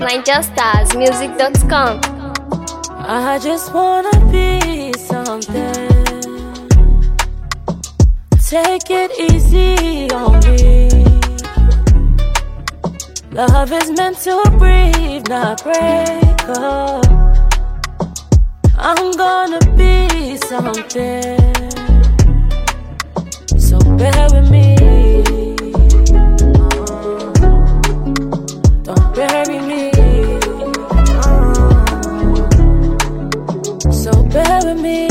NigerStarsMusic.com. I just wanna be something. Take it easy on me. Love is meant to breathe, not break up. I'm gonna be something, so bear with me. Don't bury me. So bear with me.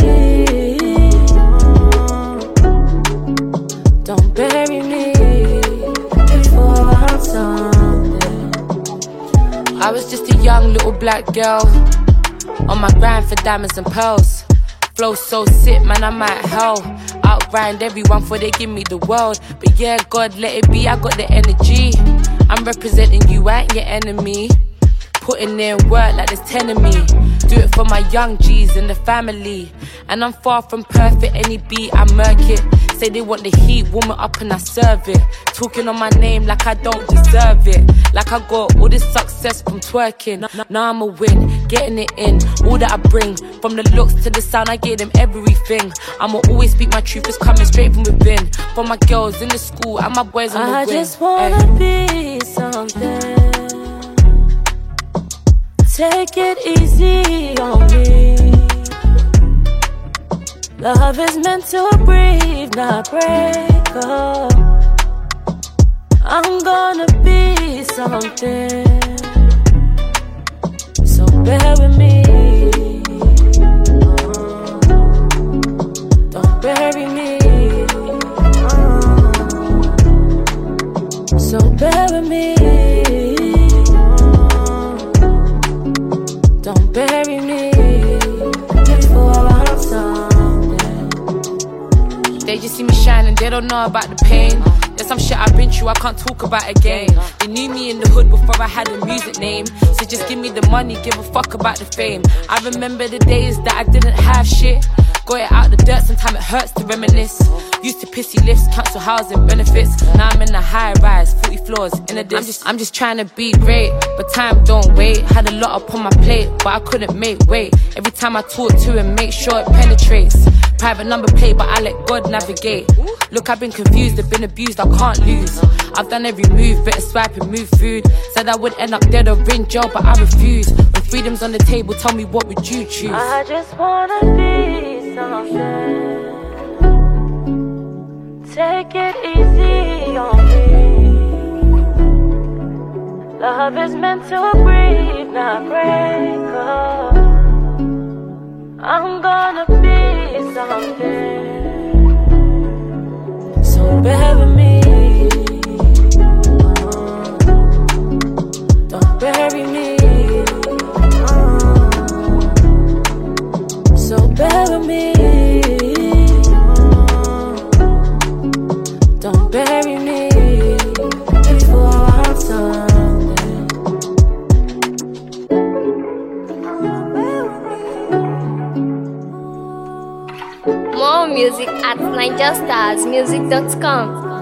Don't bury me before I'm something. I was just a young little black girl on my grind for diamonds and pearls. Flow so sick, man, I'm at hell. Outgrind everyone before they give me the world. But yeah, God, let it be, I got the energy. I'm representing you, I ain't your enemy. Putting in work like there's 10 of me. Do it for my young G's and the family. And I'm far from perfect, any beat I murk it. Say they want the heat, warm it up and I serve it. Talking on my name like I don't deserve it. Like I got all this success from twerking. Now I'ma win, getting it in. All that I bring, from the looks to the sound, I give them everything. I'ma always speak my truth, it's coming straight from within. For my girls in the school and my boys on the win. I just wanna be something. Take it easy on me. Love is meant to breathe, not break up. I'm gonna be something, so bear with me. Don't bury me. So bear with me. Don't bury me before I'm something. They just see me shining, they don't know about the pain. There's some shit I've been through, I can't talk about again. They knew me in the hood before I had a music name. So just give me the money, give a fuck about the fame. I remember the days that I didn't have shit. Got it out the dirt, sometimes it hurts to reminisce. Used to pissy lifts, cancel housing benefits. Now I'm in a high rise, 40 floors in a diss. I'm just trying to be great, but time don't wait. Had a lot up on my plate, but I couldn't make weight. Every time I talk to him, make sure it penetrates. Private number plate, but I let God navigate. Look, I've been confused, I've been abused, I can't lose. I've done every move, better swipe and move food. Said I would end up dead or in jail, but I refuse. When freedom's on the table, tell me what would you choose? I just wanna be something. Take it easy on me. Love is meant to breathe, not break up. I'm gonna be something, so bear with me. Don't bury me. So bear with me. Don't bury me before I'm something. More music at NigerStarsMusic.com.